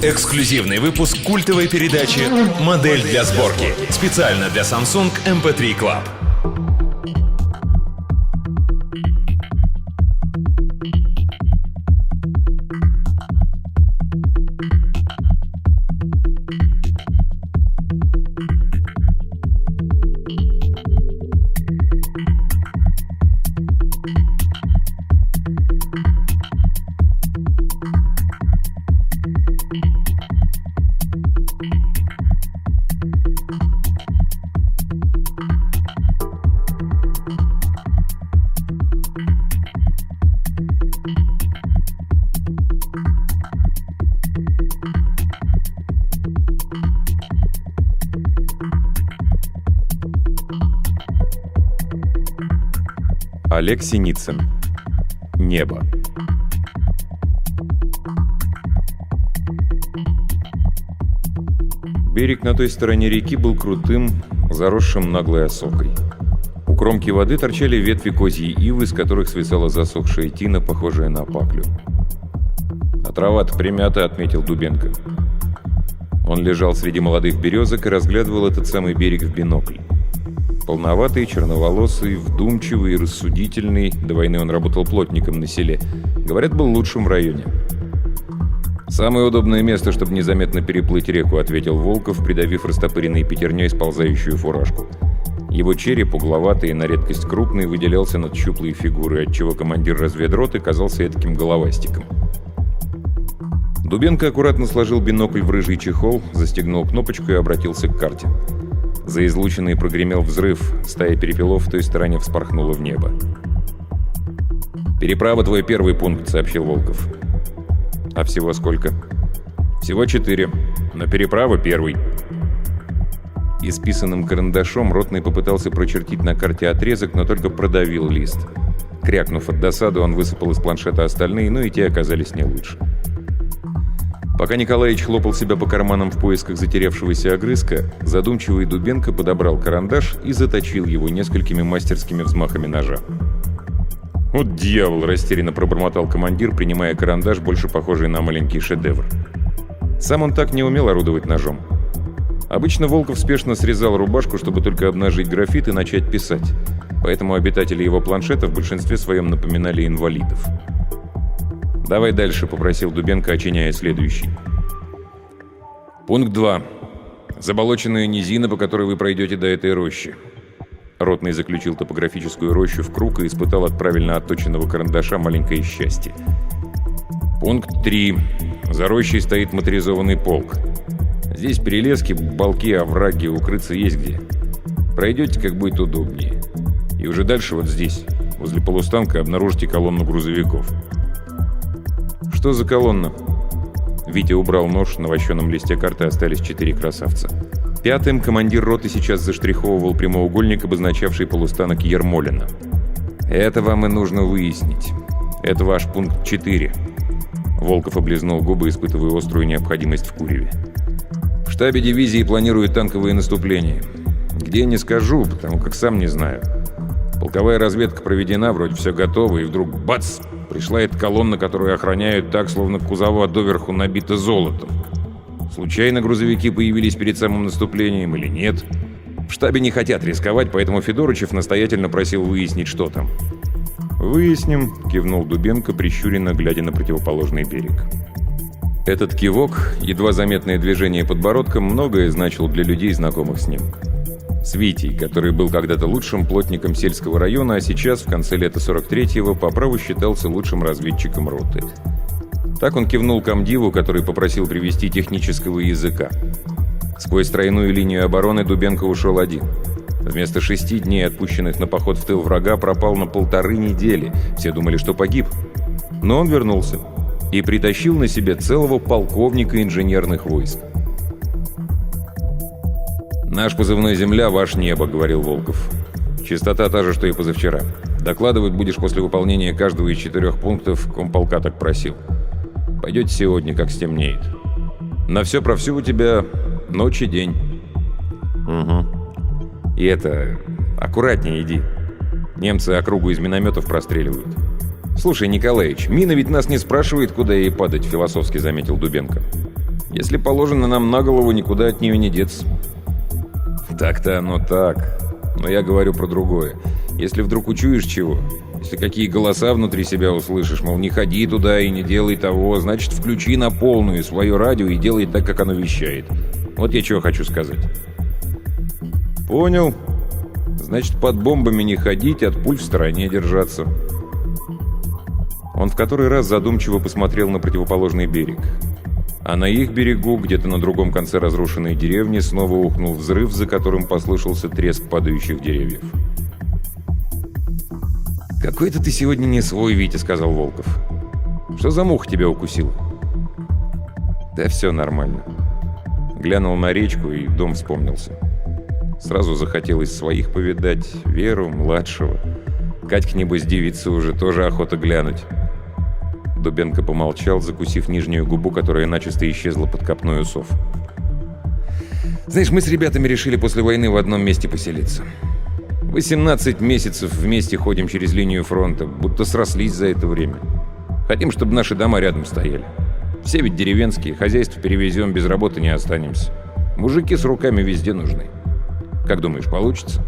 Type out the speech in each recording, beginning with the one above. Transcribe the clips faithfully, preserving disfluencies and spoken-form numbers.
Эксклюзивный выпуск культовой передачи «Модель для сборки». Специально для Samsung эм пи три Club. Олег Синицын. Небо. Берег на той стороне реки был крутым, заросшим наглой осокой. У кромки воды торчали ветви козьей ивы, с которых свисала засохшая тина, похожая на паклю. «А трава-то примята», — отметил Дубенко. Он лежал среди молодых березок и разглядывал этот самый берег в бинокль. Полноватый, черноволосый, вдумчивый и рассудительный, до войны он работал плотником на селе, говорят, был лучшим в районе. «Самое удобное место, чтобы незаметно переплыть реку», — ответил Волков, придавив растопыренной пятерней сползающую фуражку. Его череп, угловатый и на редкость крупный, выделялся над щуплой фигурой, отчего командир разведроты казался этаким головастиком. Дубенко аккуратно сложил бинокль в рыжий чехол, застегнул кнопочку и обратился к карте. За излучиной прогремел взрыв, стая перепелов в той стороне вспорхнула в небо. «Переправа твой первый пункт», — сообщил Волков. «А всего сколько?» «Всего четыре, но переправа первый». Исписанным карандашом ротный попытался прочертить на карте отрезок, но только продавил лист. Крякнув от досады, он высыпал из планшета остальные, но и те оказались не лучше. Пока Николаич хлопал себя по карманам в поисках затерявшегося огрызка, задумчивый Дубенко подобрал карандаш и заточил его несколькими мастерскими взмахами ножа. «Вот дьявол!» — растерянно пробормотал командир, принимая карандаш, больше похожий на маленький шедевр. Сам он так не умел орудовать ножом. Обычно Волков спешно срезал рубашку, чтобы только обнажить графит и начать писать. Поэтому обитатели его планшета в большинстве своем напоминали инвалидов. «Давай дальше», — попросил Дубенко, очиняя следующий. «Пункт два. Заболоченная низина, по которой вы пройдете до этой рощи». Ротный заключил топографическую рощу в круг и испытал от правильно отточенного карандаша маленькое счастье. «Пункт три. За рощей стоит моторизованный полк. Здесь перелески, балки, овраги, укрыться есть где. Пройдете, как будет удобнее. И уже дальше вот здесь, возле полустанка, обнаружите колонну грузовиков». «Что за колонна?» Витя убрал нож, на вощеном листе карты остались четыре красавца. Пятым командир роты сейчас заштриховывал прямоугольник, обозначавший полустанок Ермолино. «Это вам и нужно выяснить. Это ваш пункт четыре». Волков облизнул губы, испытывая острую необходимость в куреве. «В штабе дивизии планируют танковые наступления. Где, не скажу, потому как сам не знаю. Полковая разведка проведена, вроде все готово, и вдруг бац! Пришла эта колонна, которую охраняют так, словно кузова доверху набита золотом. Случайно грузовики появились перед самым наступлением или нет? В штабе не хотят рисковать, поэтому Федорычев настоятельно просил выяснить, что там». «Выясним», — кивнул Дубенко, прищуренно глядя на противоположный берег. Этот кивок, едва заметное движение подбородком, многое значил для людей, знакомых с ним. С Витей, который был когда-то лучшим плотником сельского района, а сейчас, в конце лета сорок третьего, по праву считался лучшим разведчиком роты. Так он кивнул комдиву, который попросил привести технического языка. Сквозь тройную линию обороны Дубенко ушел один. Вместо шести дней, отпущенных на поход в тыл врага, пропал на полторы недели. Все думали, что погиб. Но он вернулся и притащил на себе целого полковника инженерных войск. «Наш позывной «Земля», ваш «Небо», — говорил Волков. «Частота та же, что и позавчера. Докладывать будешь после выполнения каждого из четырех пунктов, комполка так просил. Пойдете сегодня, как стемнеет. На все про все у тебя ночь и день». «Угу. И это... аккуратнее иди. Немцы округу из минометов простреливают». «Слушай, Николаич, мина ведь нас не спрашивает, куда ей падать», — философски заметил Дубенко. Если положено нам на голову, никуда от нее не деться. Так-то оно так. Но я говорю про другое. Если вдруг учуешь чего, если какие голоса внутри себя услышишь, мол, не ходи туда и не делай того, значит, включи на полную свое радио и делай так, как оно вещает. Вот я чего хочу сказать. Понял. Значит, под бомбами не ходить, от пуль в стороне держаться. Он в который раз задумчиво посмотрел на противоположный берег. А на их берегу, где-то на другом конце разрушенной деревни, снова ухнул взрыв, за которым послышался треск падающих деревьев. «Какой-то ты сегодня не свой, Витя», — сказал Волков. «Что за муха тебя укусила?» «Да все нормально». Глянул на речку, и дом вспомнился. Сразу захотелось своих повидать, Веру, младшего. Катька, небось, девица уже, тоже охота глянуть. Дубенко помолчал, закусив нижнюю губу, которая начисто исчезла под копной усов. «Знаешь, мы с ребятами решили после войны в одном месте поселиться. восемнадцать месяцев вместе ходим через линию фронта, будто срослись за это время. Хотим, чтобы наши дома рядом стояли. Все ведь деревенские, хозяйство перевезем, без работы не останемся. Мужики с руками везде нужны. Как думаешь, получится?»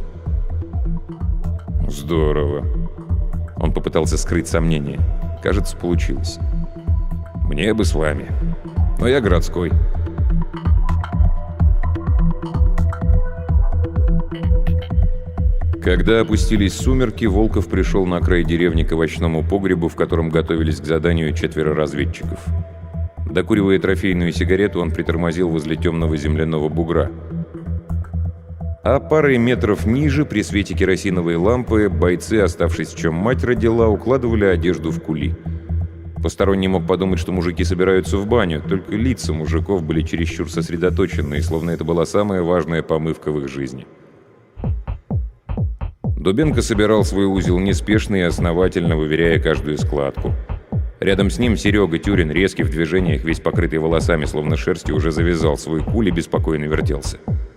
«Здорово». Он попытался скрыть сомнения. Кажется, получилось. «Мне бы с вами. Но я городской». Когда опустились сумерки, Волков пришел на край деревни к овощному погребу, в котором готовились к заданию четверо разведчиков. Докуривая трофейную сигарету, он притормозил возле темного земляного бугра. А парой метров ниже, при свете керосиновой лампы, бойцы, оставшись в чем мать родила, укладывали одежду в кули. Посторонний мог подумать, что мужики собираются в баню, только лица мужиков были чересчур сосредоточенные, словно это была самая важная помывка в их жизни. Дубенко собирал свой узел неспешно и основательно, выверяя каждую складку. Рядом с ним Серега Тюрин, резкий в движениях, весь покрытый волосами, словно шерстью, уже завязал свой куль и беспокойно вертелся.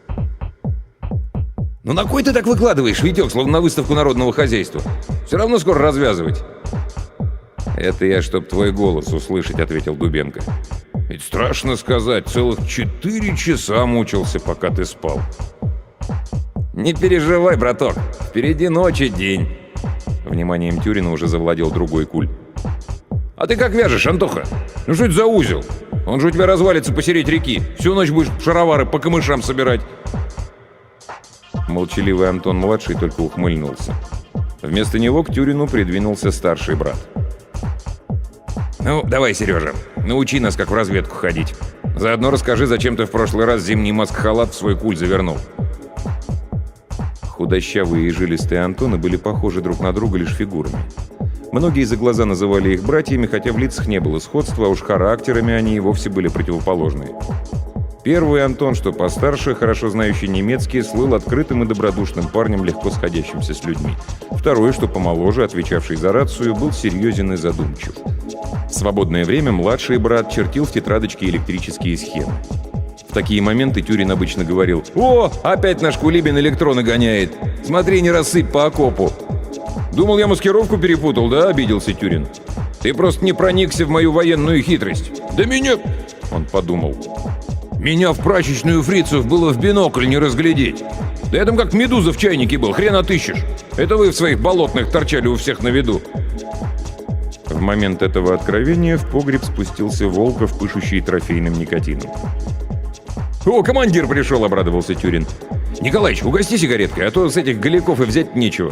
«Ну на кой ты так выкладываешь, Витек, словно на выставку народного хозяйства? Все равно скоро развязывать». «Это я, чтоб твой голос услышать», — ответил Дубенко. «Ведь страшно сказать, целых четыре часа мучился, пока ты спал». «Не переживай, браток, впереди ночь и день». Вниманием Тюрина уже завладел другой куль. «А ты как вяжешь, Антоха? Ну что это за узел? Он же у тебя развалится посередь реки. Всю ночь будешь шаровары по камышам собирать». Молчаливый Антон-младший только ухмыльнулся. Вместо него к Тюрину придвинулся старший брат. «Ну, давай, Сережа, научи нас, как в разведку ходить. Заодно расскажи, зачем ты в прошлый раз зимний маск-халат в свой куль завернул». Худощавые и жилистые Антоны были похожи друг на друга лишь фигурами. Многие за глаза называли их братьями, хотя в лицах не было сходства, а уж характерами они и вовсе были противоположные. Первый Антон, что постарше, хорошо знающий немецкий, слыл открытым и добродушным парнем, легко сходящимся с людьми. Второй, что помоложе, отвечавший за рацию, был серьезен и задумчив. В свободное время младший брат чертил в тетрадочке электрические схемы. В такие моменты Тюрин обычно говорил: «О, опять наш Кулибин электроны гоняет! Смотри, не рассыпь по окопу!» «Думал, я маскировку перепутал, да?» — обиделся Тюрин. «Ты просто не проникся в мою военную хитрость!» «Да меня...» — он подумал. «Меня в прачечную фрицев было в бинокль не разглядеть. Да я там как медуза в чайнике был, хрен отыщешь. Это вы в своих болотных торчали у всех на виду». В момент этого откровения в погреб спустился Волков, пышущий трофейным никотином. «О, командир пришел!» — обрадовался Тюрин. «Николаич, угости сигареткой, а то с этих голяков и взять нечего».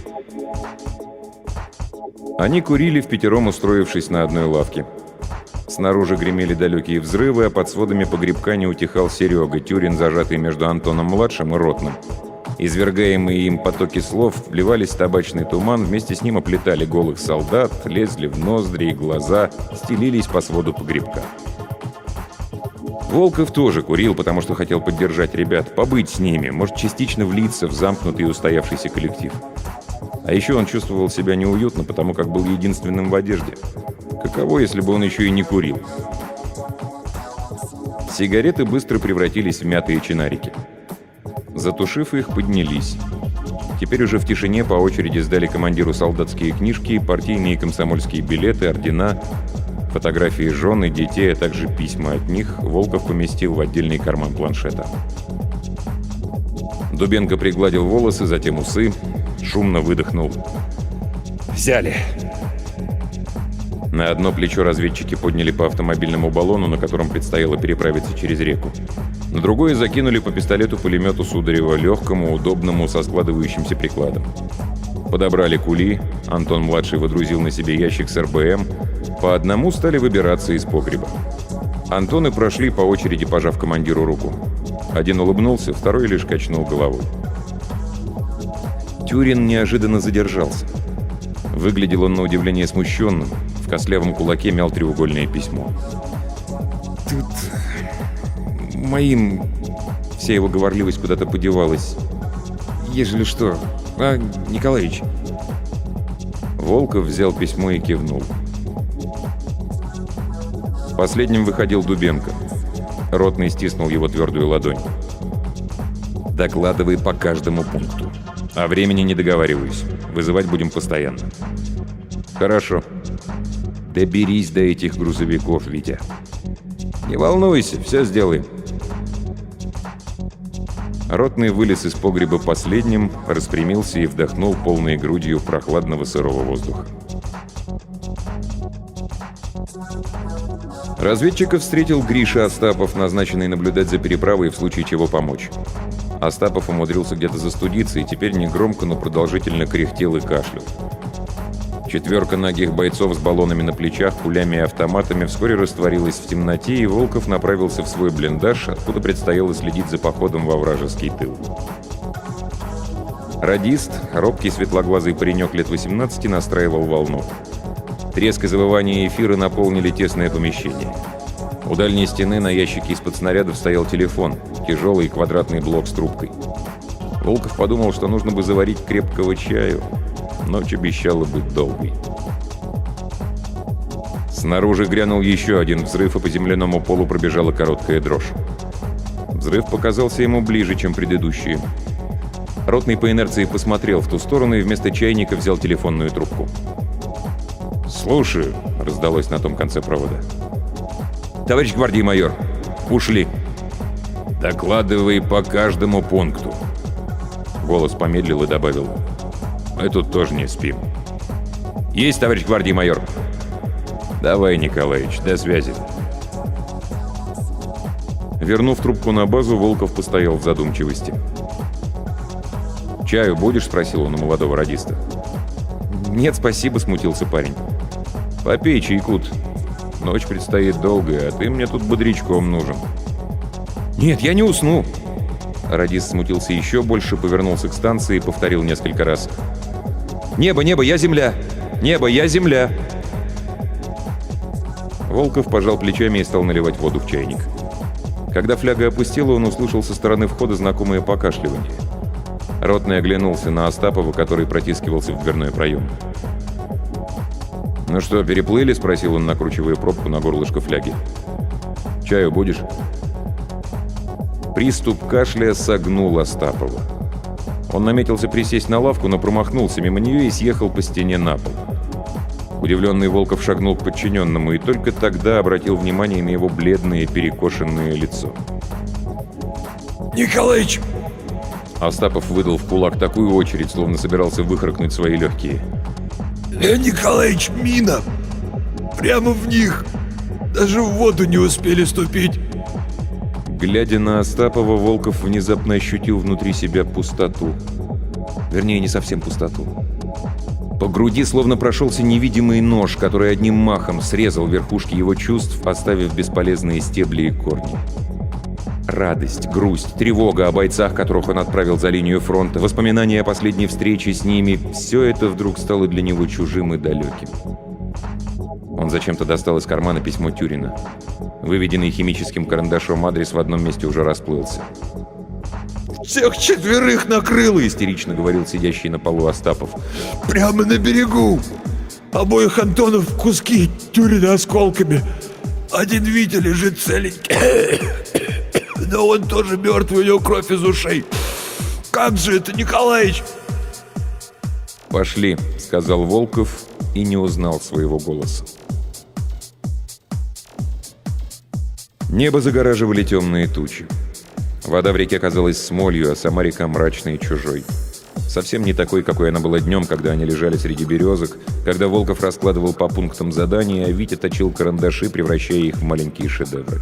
Они курили впятером, устроившись на одной лавке. Снаружи гремели далекие взрывы, а под сводами погребка не утихал Серега, Тюрин, зажатый между Антоном-младшим и Ротным. Извергаемые им потоки слов вливались в табачный туман, вместе с ним оплетали голых солдат, лезли в ноздри и глаза, стелились по своду погребка. Волков тоже курил, потому что хотел поддержать ребят, побыть с ними, может, частично влиться в замкнутый и устоявшийся коллектив. А еще он чувствовал себя неуютно, потому как был единственным в одежде. Каково, если бы он еще и не курил? Сигареты быстро превратились в мятые чинарики. Затушив их, поднялись. Теперь уже в тишине по очереди сдали командиру солдатские книжки, партийные и комсомольские билеты, ордена. Фотографии жен и детей, а также письма от них Волков поместил в отдельный карман планшета. Дубенко пригладил волосы, затем усы, шумно выдохнул. «Взяли!» На одно плечо разведчики подняли по автомобильному баллону, на котором предстояло переправиться через реку. На другое закинули по пистолету-пулемету Сударева, легкому, удобному, со складывающимся прикладом. Подобрали кули, Антон-младший водрузил на себе ящик с эр бэ эм, по одному стали выбираться из погреба. Антоны прошли по очереди, пожав командиру руку. Один улыбнулся, второй лишь качнул головой. Тюрин неожиданно задержался. Выглядел он на удивление смущенным. В костлявом кулаке мял треугольное письмо. «Тут... моим...» Вся его говорливость куда-то подевалась. «Ежели что... А, Николаевич...» Волков взял письмо и кивнул. Последним выходил Дубенко. Ротный стиснул его твердую ладонь. «Докладывай по каждому пункту. О времени не договариваюсь. Вызывать будем постоянно». «Хорошо. Доберись до этих грузовиков, Витя. Не волнуйся, все сделаем». Ротный вылез из погреба последним, распрямился и вдохнул полной грудью прохладного сырого воздуха. Разведчиков встретил Гриша Остапов, назначенный наблюдать за переправой и в случае чего помочь. Остапов умудрился где-то застудиться и теперь негромко, но продолжительно кряхтел и кашлял. Четверка нагих бойцов с баллонами на плечах, пулями и автоматами вскоре растворилась в темноте, и Волков направился в свой блиндаж, откуда предстояло следить за походом во вражеский тыл. Радист, робкий светлоглазый паренек лет восемнадцати, настраивал волну. Треск и завывание эфира наполнили тесное помещение. У дальней стены на ящике из-под снарядов стоял телефон, тяжелый квадратный блок с трубкой. Волков подумал, что нужно бы заварить крепкого чаю. Ночь обещала быть долгой. Снаружи грянул еще один взрыв, и по земляному полу пробежала короткая дрожь. Взрыв показался ему ближе, чем предыдущие. Ротный по инерции посмотрел в ту сторону и вместо чайника взял телефонную трубку. «Слушаю», — раздалось на том конце провода. «Товарищ гвардии майор, ушли». «Докладывай по каждому пункту». Голос помедлил и добавил: «Мы тут тоже не спим». «Есть, товарищ гвардии майор». «Давай, Николаевич, до связи». Вернув трубку на базу, Волков постоял в задумчивости. «Чаю будешь?» — спросил он у молодого радиста. «Нет, спасибо», — смутился парень. «Попей чайкут. Ночь предстоит долгая, а ты мне тут бодрячком нужен». «Нет, я не усну». Радист смутился еще больше, повернулся к станции и повторил несколько раз: «Небо, небо, я земля! Небо, я земля!» Волков пожал плечами и стал наливать воду в чайник. Когда фляга опустела, он услышал со стороны входа знакомое покашливание. Ротный оглянулся на Остапова, который протискивался в дверной проем. «Ну что, переплыли?» — спросил он, накручивая пробку на горлышко фляги. «Чаю будешь?» Приступ кашля согнул Остапова. Он наметился присесть на лавку, но промахнулся мимо нее и съехал по стене на пол. Удивленный Волков шагнул к подчиненному и только тогда обратил внимание на его бледное перекошенное лицо. «Николаич!» Остапов выдал в кулак такую очередь, словно собирался выхаркнуть свои легкие. «Леонид Николаевич, мина! Прямо в них! Даже в воду не успели ступить!» Глядя на Остапова, Волков внезапно ощутил внутри себя пустоту. Вернее, не совсем пустоту. По груди словно прошелся невидимый нож, который одним махом срезал верхушки его чувств, оставив бесполезные стебли и корни. Радость, грусть, тревога о бойцах, которых он отправил за линию фронта, воспоминания о последней встрече с ними — все это вдруг стало для него чужим и далеким. Он зачем-то достал из кармана письмо Тюрина. Выведенный химическим карандашом адрес в одном месте уже расплылся. «Всех четверых накрыло!» — истерично говорил сидящий на полу Остапов. «Прямо на берегу! Обоих Антонов в куски, Тюрина осколками. Один Витя лежит целенький, но он тоже мертвый, у него кровь из ушей. Как же это, Николаич?» «Пошли», — сказал Волков и не узнал своего голоса. Небо загораживали темные тучи. Вода в реке казалась смолью, а сама река мрачной и чужой. Совсем не такой, какой она была днем, когда они лежали среди березок, когда Волков раскладывал по пунктам задания, а Витя точил карандаши, превращая их в маленькие шедевры.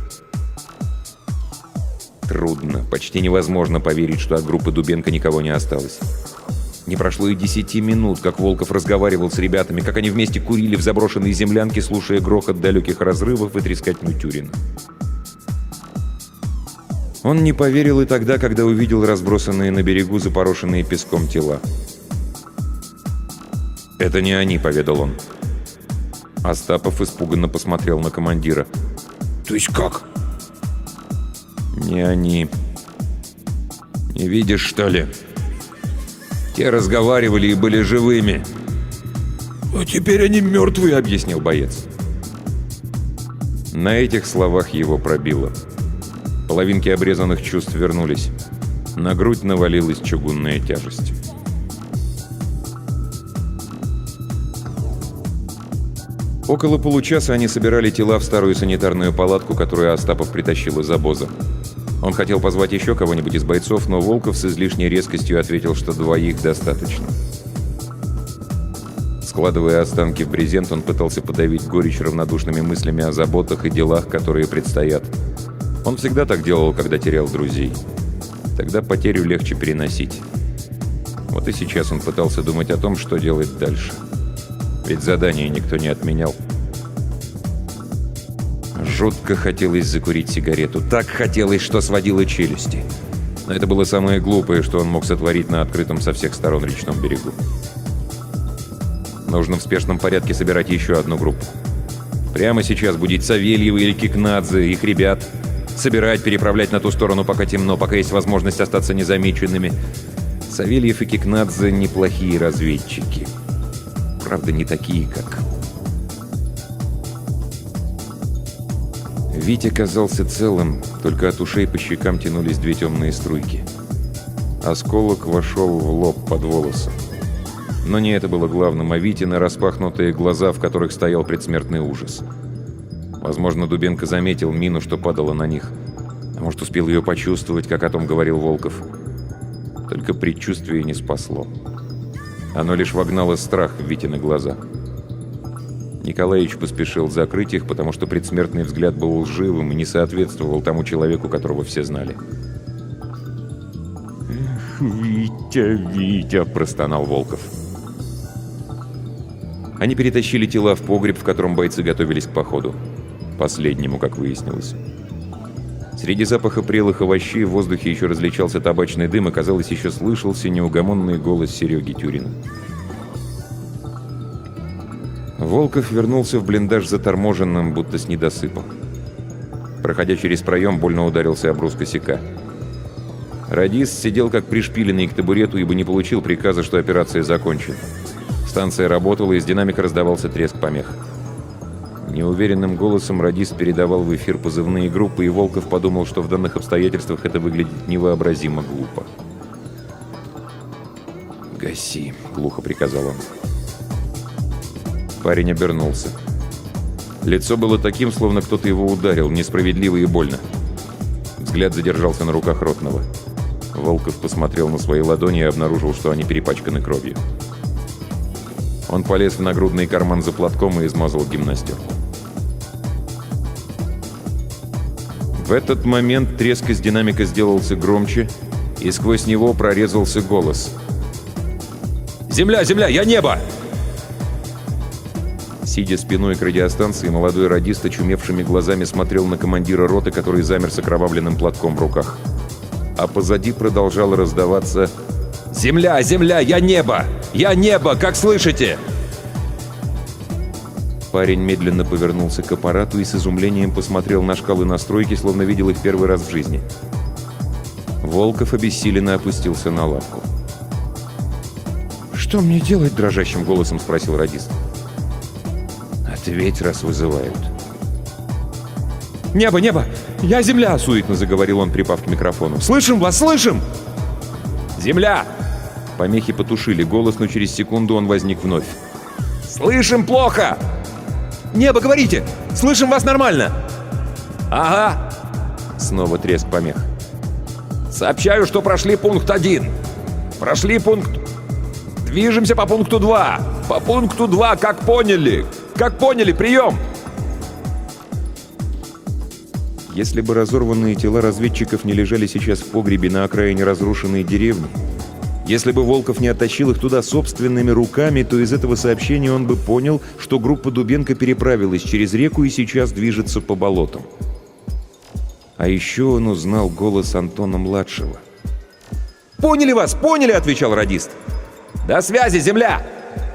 Трудно, почти невозможно поверить, что от группы Дубенко никого не осталось. Не прошло и десяти минут, как Волков разговаривал с ребятами, как они вместе курили в заброшенной землянке, слушая грохот далеких разрывов и трескотню Тюрина. Он не поверил и тогда, когда увидел разбросанные на берегу запорошенные песком тела. «Это не они», — поведал он. Остапов испуганно посмотрел на командира. То есть как? «Не они. Не видишь, что ли? Те разговаривали и были живыми». А теперь они мертвые, — объяснил боец. На этих словах его пробило. Половинки обрезанных чувств вернулись. На грудь навалилась чугунная тяжесть. Около получаса они собирали тела в старую санитарную палатку, которую Остапов притащил из обоза. Он хотел позвать еще кого-нибудь из бойцов, но Волков с излишней резкостью ответил, что двоих достаточно. Складывая останки в брезент, он пытался подавить горечь равнодушными мыслями о заботах и делах, которые предстоят. Он всегда так делал, когда терял друзей. Тогда потерю легче переносить. Вот и сейчас он пытался думать о том, что делать дальше. Ведь задание никто не отменял. Жутко хотелось закурить сигарету. Так хотелось, что сводило челюсти. Но это было самое глупое, что он мог сотворить на открытом со всех сторон речном берегу. Нужно в спешном порядке собирать еще одну группу. Прямо сейчас будить Савельева или Кикнадзе, их ребят. Собирать, переправлять на ту сторону, пока темно, пока есть возможность остаться незамеченными. Савельев и Кикнадзе — неплохие разведчики. Правда, не такие, как... Витя казался целым, только от ушей по щекам тянулись две темные струйки. Осколок вошел в лоб под волосы. Но не это было главным, а Витины распахнутые глаза, в которых стоял предсмертный ужас. Возможно, Дубенко заметил мину, что падала на них. А может, успел ее почувствовать, как о том говорил Волков. Только предчувствие не спасло. Оно лишь вогнало страх в Витины глаза. Николаевич поспешил закрыть их, потому что предсмертный взгляд был лживым и не соответствовал тому человеку, которого все знали. «Эх, Витя, Витя!» – простонал Волков. Они перетащили тела в погреб, в котором бойцы готовились к походу. Последнему, как выяснилось. Среди запаха прелых овощей в воздухе еще различался табачный дым, и, казалось, еще слышался неугомонный голос Сереги Тюрина. Волков вернулся в блиндаж заторможенным, будто с недосыпа. Проходя через проем, больно ударился об брус косяка. Радист сидел как пришпиленный к табурету, ибо не получил приказа, что операция закончена. Станция работала, из динамика раздавался треск помех. Неуверенным голосом радист передавал в эфир позывные группы, и Волков подумал, что в данных обстоятельствах это выглядит невообразимо глупо. «Гаси», — глухо приказал он. Парень обернулся. Лицо было таким, словно кто-то его ударил, несправедливо и больно. Взгляд задержался на руках ротного. Волков посмотрел на свои ладони и обнаружил, что они перепачканы кровью. Он полез в нагрудный карман за платком и измазал гимнастерку. В этот момент треск из динамика сделался громче, и сквозь него прорезался голос. «Земля, земля, я небо!» Сидя спиной к радиостанции, молодой радист очумевшими глазами смотрел на командира роты, который замер с окровавленным платком в руках. А позади продолжало раздаваться: «Земля, земля, я небо! Я небо, как слышите?» Парень медленно повернулся к аппарату и с изумлением посмотрел на шкалы настройки, словно видел их первый раз в жизни. Волков обессиленно опустился на лавку. «Что мне делать?» – дрожащим голосом спросил радист. «Ответь, раз вызывают». «Небо, небо! Я земля!» – суетно заговорил он, припав к микрофону. «Слышим вас, слышим!» «Земля!» Помехи потушили голос, но через секунду он возник вновь. «Слышим плохо!» «Небо, говорите! Слышим вас нормально!» «Ага! Снова треск помех. «Сообщаю, что прошли пункт один. Прошли пункт... Движемся по пункту два. По пункту два, как поняли. Как поняли, прием!» Если бы разорванные тела разведчиков не лежали сейчас в погребе на окраине разрушенной деревни, если бы Волков не оттащил их туда собственными руками, то из этого сообщения он бы понял, что группа Дубенко переправилась через реку и сейчас движется по болотам. А еще он узнал голос Антона-младшего. «Поняли вас, поняли!» — отвечал радист. «До связи, земля!»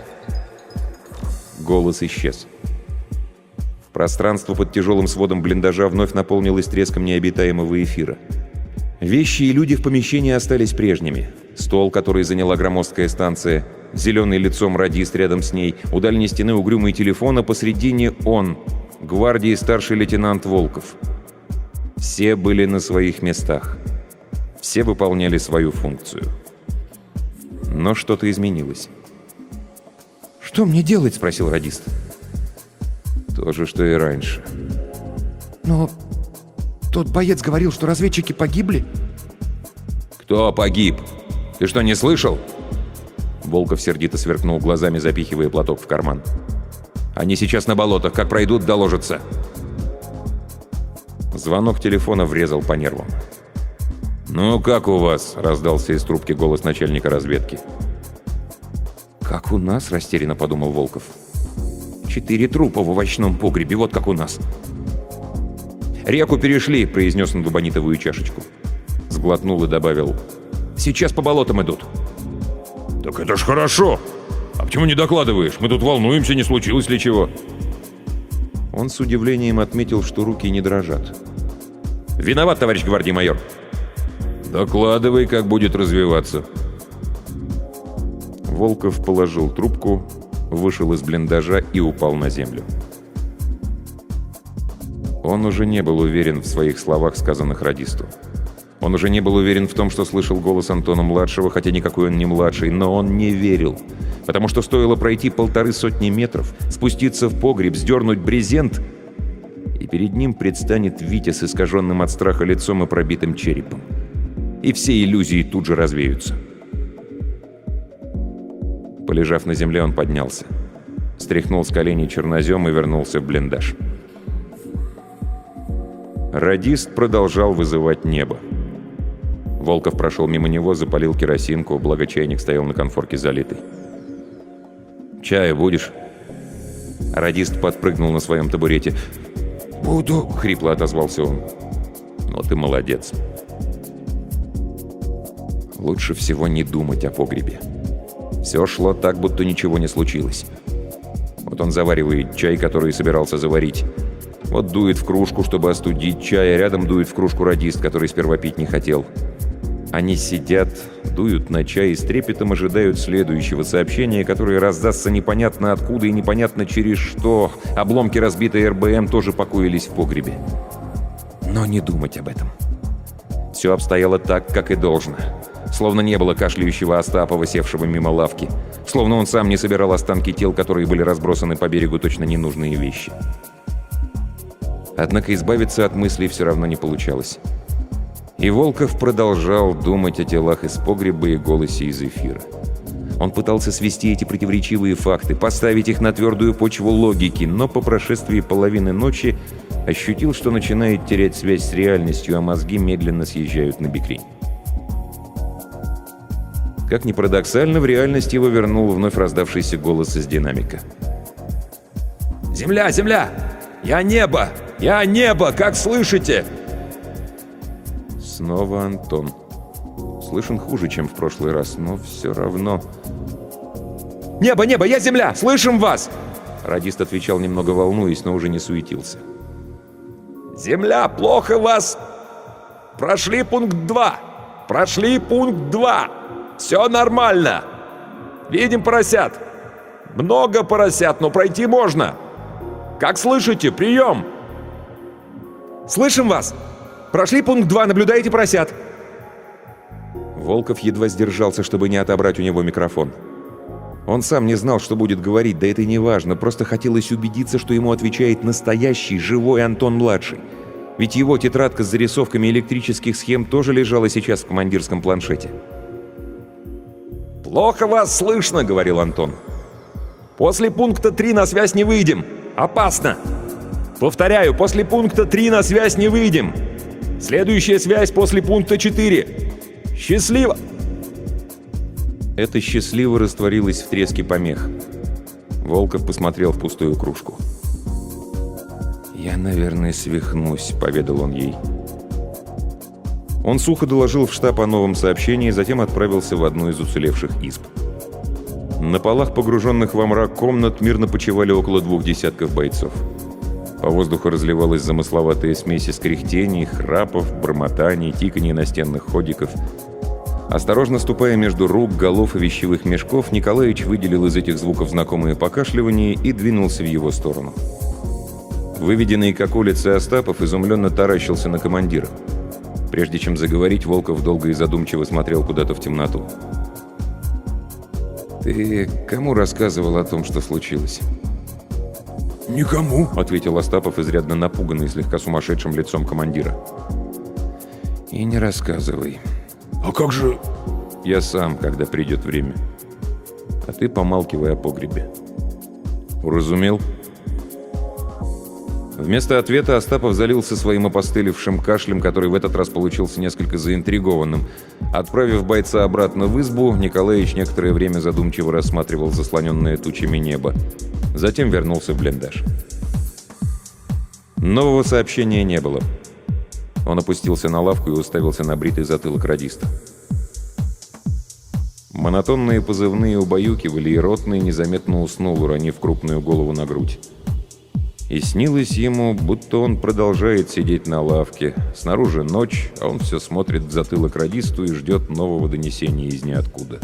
Голос исчез. Пространство под тяжелым сводом блиндажа вновь наполнилось треском необитаемого эфира. Вещи и люди в помещении остались прежними. Стол, который заняла громоздкая станция, зеленый лицом радист рядом с ней, у дальней стены угрюмый телефон, а посредине он, гвардии старший лейтенант Волков. Все были на своих местах. Все выполняли свою функцию. Но что-то изменилось. «Что мне делать?» — спросил радист. То же, что и раньше. «Но тот боец говорил, что разведчики погибли?» «Кто погиб? Ты что, не слышал?» Волков сердито сверкнул глазами, запихивая платок в карман. «Они сейчас на болотах. Как пройдут, доложатся». Звонок телефона врезал по нервам. «Ну, как у вас?» — раздался из трубки голос начальника разведки. «Как у нас?» — растерянно подумал Волков. «Четыре трупа в овощном погребе, вот как у нас». «Реку перешли», — произнес он в эбонитовую чашечку. Сглотнул и добавил: «Сейчас по болотам идут». «Так это ж хорошо! А почему не докладываешь? Мы тут волнуемся, не случилось ли чего?» Он с удивлением отметил, что руки не дрожат. «Виноват, товарищ гвардии майор». «Докладывай, как будет развиваться». Волков положил трубку, вышел из блиндажа и упал на землю. Он уже не был уверен в своих словах, сказанных радисту. Он уже не был уверен в том, что слышал голос Антона-младшего, хотя никакой он не младший, но он не верил. Потому что стоило пройти полторы сотни метров, спуститься в погреб, сдернуть брезент, и перед ним предстанет Витя с искаженным от страха лицом и пробитым черепом. И все иллюзии тут же развеются. Полежав на земле, он поднялся. Стряхнул с коленей чернозем и вернулся в блиндаж. Радист продолжал вызывать небо. Волков прошел мимо него, запалил керосинку, благо чайник стоял на конфорке залитый. «Чая будешь?» Радист подпрыгнул на своем табурете. «Буду», — хрипло отозвался он. «Ну ты молодец». Лучше всего не думать о погребе. Все шло так, будто ничего не случилось. Вот он заваривает чай, который собирался заварить. Вот дует в кружку, чтобы остудить чай, а рядом дует в кружку радист, который сперва пить не хотел. Они сидят, дуют на чай и с трепетом ожидают следующего сообщения, которое раздастся непонятно откуда и непонятно через что. Обломки разбитой эр бэ эм тоже покоились в погребе. Но не думать об этом. Все обстояло так, как и должно. Словно не было кашляющего Остапова, севшего мимо лавки. Словно он сам не собирал останки тел, которые были разбросаны по берегу точно ненужные вещи. Однако избавиться от мыслей все равно не получалось. И Волков продолжал думать о телах из погреба и голосе из эфира. Он пытался свести эти противоречивые факты, поставить их на твердую почву логики, но по прошествии половины ночи ощутил, что начинает терять связь с реальностью, а мозги медленно съезжают на бекрень. Как ни парадоксально, в реальность его вернул вновь раздавшийся голос из динамика. «Земля, земля! Я небо! Я небо! Как слышите?» Снова Антон. Слышен хуже, чем в прошлый раз, но все равно... «Небо, небо! Я земля! Слышим вас!» Радист отвечал, немного волнуясь, но уже не суетился. «Земля, плохо вас! Прошли пункт два! Прошли пункт два! Все нормально! Видим поросят! Много поросят, но пройти можно! Как слышите? Прием!» «Слышим вас! Прошли пункт два, наблюдаете поросят!» Волков едва сдержался, чтобы не отобрать у него микрофон. Он сам не знал, что будет говорить, да это и не важно, просто хотелось убедиться, что ему отвечает настоящий, живой Антон-младший. Ведь его тетрадка с зарисовками электрических схем тоже лежала сейчас в командирском планшете. «Плохо вас слышно», — говорил Антон. «После пункта три на связь не выйдем. Опасно. Повторяю, после пункта три на связь не выйдем. Следующая связь после пункта четыре. Счастливо!» Это «счастливо» растворилось в треске помех. Волков посмотрел в пустую кружку. «Я, наверное, свихнусь», — поведал он ей. Он сухо доложил в штаб о новом сообщении, затем отправился в одну из уцелевших изб. На полах, погруженных во мрак комнат, мирно почивали около двух десятков бойцов. По воздуху разливалась замысловатая смесь из кряхтений, храпов, бормотаний, тиканий настенных ходиков. Осторожно ступая между рук, голов и вещевых мешков, Николаич выделил из этих звуков знакомые покашливания и двинулся в его сторону. Выведенный как улица Остапов изумленно таращился на командира. Прежде чем заговорить, Волков долго и задумчиво смотрел куда-то в темноту. «Ты кому рассказывал о том, что случилось?» «Никому», — ответил Остапов, изрядно напуганный слегка сумасшедшим лицом командира. «И не рассказывай. «А как же...» «Я сам, когда придет время. А ты помалкивай о погребе. Уразумел?» Вместо ответа Остапов залился своим опостылевшим кашлем, который в этот раз получился несколько заинтригованным. Отправив бойца обратно в избу, Николаич некоторое время задумчиво рассматривал заслоненное тучами небо. Затем вернулся в блиндаж. Нового сообщения не было. Он опустился на лавку и уставился на бритый затылок радиста. Монотонные позывные убаюкивали, и ротный незаметно уснул, уронив крупную голову на грудь. И снилось ему, будто он продолжает сидеть на лавке. Снаружи ночь, а он все смотрит в затылок радисту и ждет нового донесения из ниоткуда.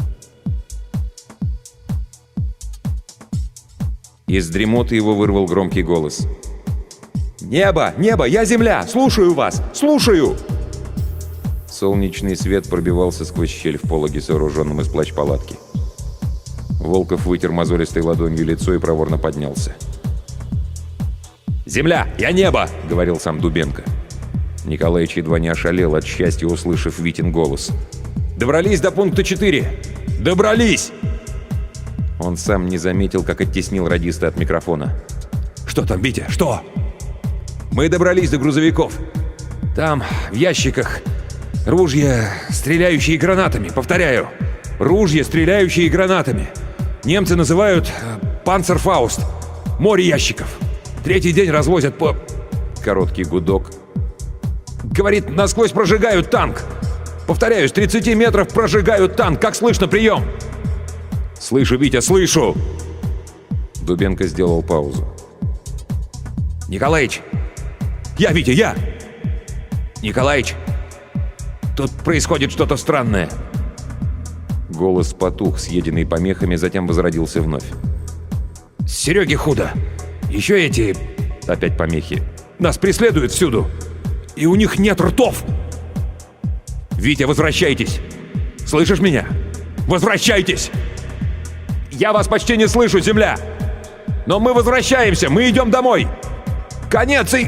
Из дремоты его вырвал громкий голос. «Небо! Небо! Я земля! Слушаю вас! Слушаю!» Солнечный свет пробивался сквозь щель в пологе, сооруженном из плащ-палатки. Волков вытер мозолистой ладонью лицо и проворно поднялся. «Земля! Я небо!» — говорил сам Дубенко. Николаич едва не ошалел от счастья, услышав Витин голос. «Добрались до пункта четыре! Добрались!» Он сам не заметил, как оттеснил радиста от микрофона. «Что там, Витя? Что?» «Мы добрались до грузовиков. Там, в ящиках, ружья, стреляющие гранатами. Повторяю, ружья, стреляющие гранатами. Немцы называют «Панцерфауст». Море ящиков. Третий день развозят по...» Короткий гудок. «Говорит, насквозь прожигают танк. Повторяю, с тридцати метров прожигают танк. Как слышно, прием!» «Слышу, Витя, слышу!» Дубенко сделал паузу. «Николаич! Я, Витя, я! Николаич! Тут происходит что-то странное!» Голос потух, съеденный помехами, затем возродился вновь. «Сереге худо! Еще эти...» Опять помехи. «Нас преследуют всюду! И у них нет ртов! Витя, возвращайтесь! Слышишь меня? Возвращайтесь! Я вас почти не слышу, земля! Но мы возвращаемся! Мы идем домой! Конец и...»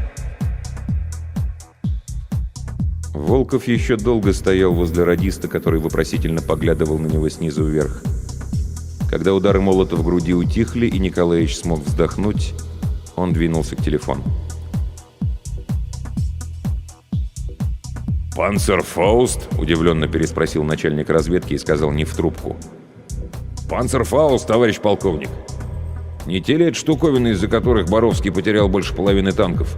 Волков еще долго стоял возле радиста, который вопросительно поглядывал на него снизу вверх. Когда удары молота в груди утихли, и Николаич смог вздохнуть, он двинулся к телефону. «Панцерфауст?» – удивленно переспросил начальник разведки и сказал не в трубку. «Панцерфауст, товарищ полковник. Не те ли это штуковины, из-за которых Боровский потерял больше половины танков?»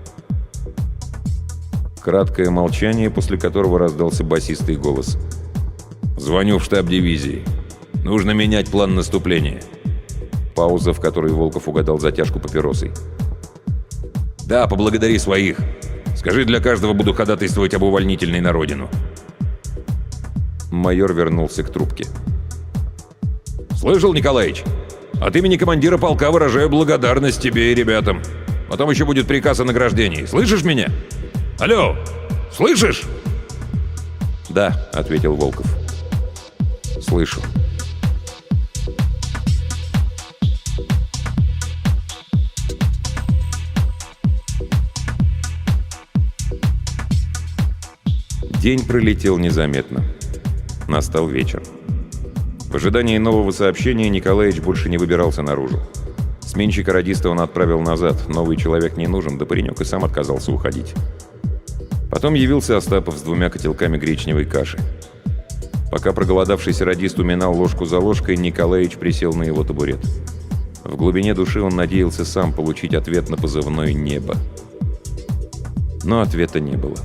Краткое молчание, после которого раздался басистый голос. «Звоню в штаб дивизии. Нужно менять план наступления». Пауза, в которой Волков угадал затяжку папиросой. «Да, поблагодари своих. Скажи, для каждого буду ходатайствовать об увольнительной на родину». Майор вернулся к трубке. «Слышал, Николаич? От имени командира полка выражаю благодарность тебе и ребятам. Потом еще будет приказ о награждении. Слышишь меня? Алло, слышишь?» «Да», — ответил Волков. «Слышу». День пролетел незаметно. Настал вечер. В ожидании нового сообщения Николаевич больше не выбирался наружу. Сменщика радиста он отправил назад. Новый человек не нужен, да паренек и сам отказался уходить. Потом явился Остапов с двумя котелками гречневой каши. Пока проголодавшийся радист уминал ложку за ложкой, Николаевич присел на его табурет. В глубине души он надеялся сам получить ответ на позывной «Небо». Но ответа не было.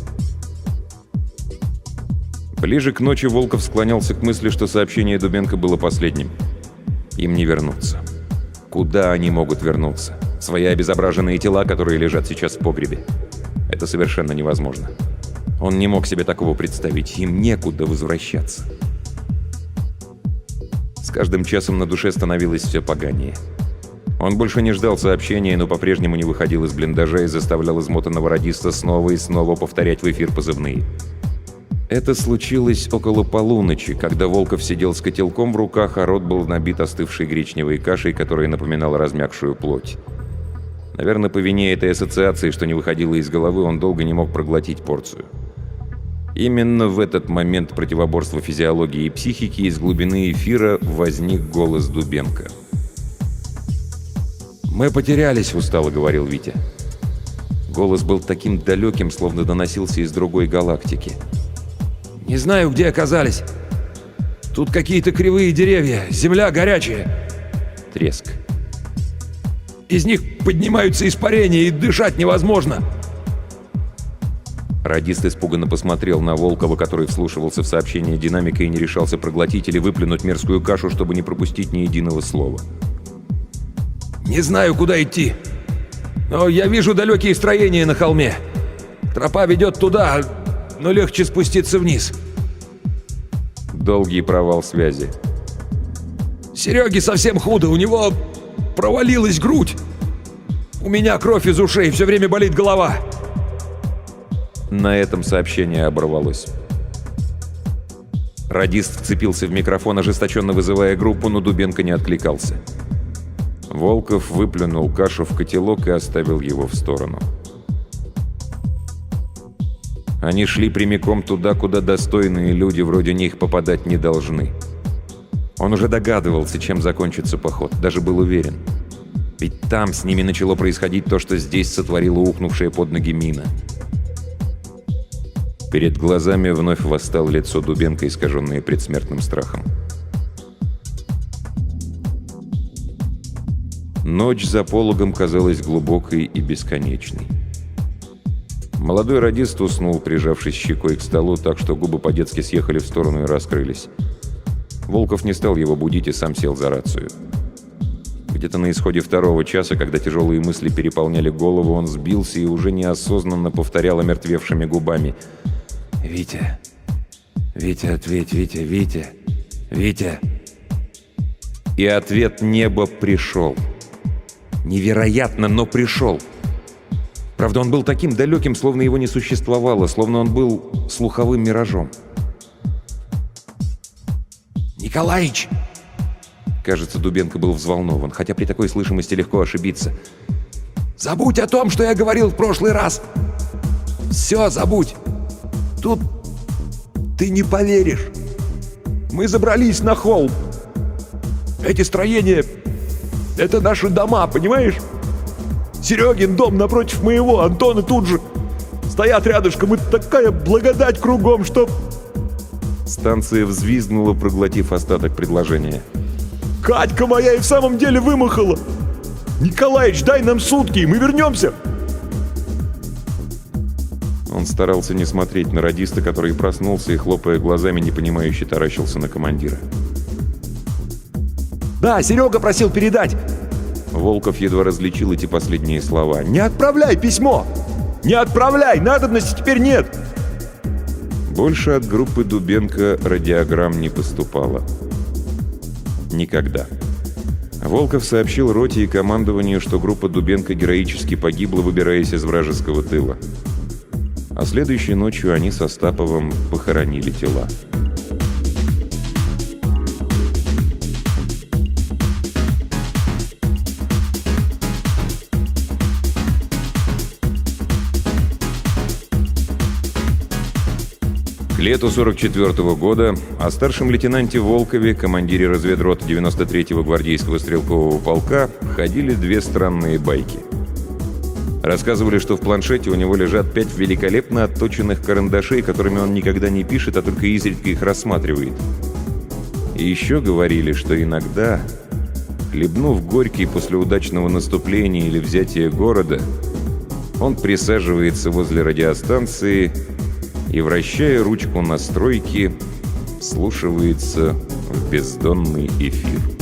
Ближе к ночи Волков склонялся к мысли, что сообщение Дубенко было последним. Им не вернуться. Куда они могут вернуться? Свои обезображенные тела, которые лежат сейчас в погребе. Это совершенно невозможно. Он не мог себе такого представить. Им некуда возвращаться. С каждым часом на душе становилось все поганее. Он больше не ждал сообщения, но по-прежнему не выходил из блиндажа и заставлял измотанного радиста снова и снова повторять в эфир позывные. Это случилось около полуночи, когда Волков сидел с котелком в руках, а рот был набит остывшей гречневой кашей, которая напоминала размякшую плоть. Наверное, по вине этой ассоциации, что не выходило из головы, он долго не мог проглотить порцию. Именно в этот момент противоборства физиологии и психики из глубины эфира возник голос Дубенко. «Мы потерялись», — устало говорил Витя. Голос был таким далеким, словно доносился из другой галактики. «Не знаю, где оказались. Тут какие-то кривые деревья, земля горячая». Треск. «Из них поднимаются испарения, и дышать невозможно». Радист испуганно посмотрел на Волкова, который вслушивался в сообщение динамика и не решался проглотить или выплюнуть мерзкую кашу, чтобы не пропустить ни единого слова. «Не знаю, куда идти, но я вижу далекие строения на холме. Тропа ведет туда, но легче спуститься вниз». Долгий провал связи. «Сереге совсем худо, у него провалилась грудь. У меня кровь из ушей, все время болит голова». На этом сообщение оборвалось. Радист вцепился в микрофон, ожесточенно вызывая группу, но Дубенко не откликался. Волков выплюнул кашу в котелок и оставил его в сторону. Они шли прямиком туда, куда достойные люди вроде них попадать не должны. Он уже догадывался, чем закончится поход, даже был уверен. Ведь там с ними начало происходить то, что здесь сотворила ухнувшая под ноги мина. Перед глазами вновь восстало лицо Дубенко, искаженное предсмертным страхом. Ночь за пологом казалась глубокой и бесконечной. Молодой радист уснул, прижавшись щекой к столу, так что губы по-детски съехали в сторону и раскрылись. Волков не стал его будить и сам сел за рацию. Где-то на исходе второго часа, когда тяжелые мысли переполняли голову, он сбился и уже неосознанно повторял омертвевшими губами: «Витя! Витя, ответь! Витя! Витя! Витя!» И ответ неба пришел. Невероятно, но пришел. Правда, он был таким далеким, словно его не существовало, словно он был слуховым миражом. «Николаич!» Кажется, Дубенко был взволнован, хотя при такой слышимости легко ошибиться. «Забудь о том, что я говорил в прошлый раз! Все забудь! Тут ты не поверишь! Мы забрались на холм! Эти строения — это наши дома, понимаешь? Серегин дом напротив моего, Антона тут же. Стоят рядышком, и такая благодать кругом, что...» Станция взвизгнула, проглотив остаток предложения. «Катька моя и в самом деле вымахала! Николаич, дай нам сутки, и мы вернемся!» Он старался не смотреть на радиста, который проснулся и, хлопая глазами, непонимающе таращился на командира. «Да, Серега просил передать!» Волков едва различил эти последние слова. «Не отправляй письмо! Не отправляй! Надобности теперь нет!» Больше от группы Дубенко радиограмм не поступало. Никогда. Волков сообщил роте и командованию, что группа Дубенко героически погибла, выбираясь из вражеского тыла. А следующей ночью они с Остаповым похоронили тела. К лету сорок четвёртого года о старшем лейтенанте Волкове, командире разведроты девяносто третьего гвардейского стрелкового полка, ходили две странные байки. Рассказывали, что в планшете у него лежат пять великолепно отточенных карандашей, которыми он никогда не пишет, а только изредка их рассматривает. И еще говорили, что иногда, хлебнув горький после удачного наступления или взятия города, он присаживается возле радиостанции и, вращая ручку настройки, вслушивается в бездонный эфир.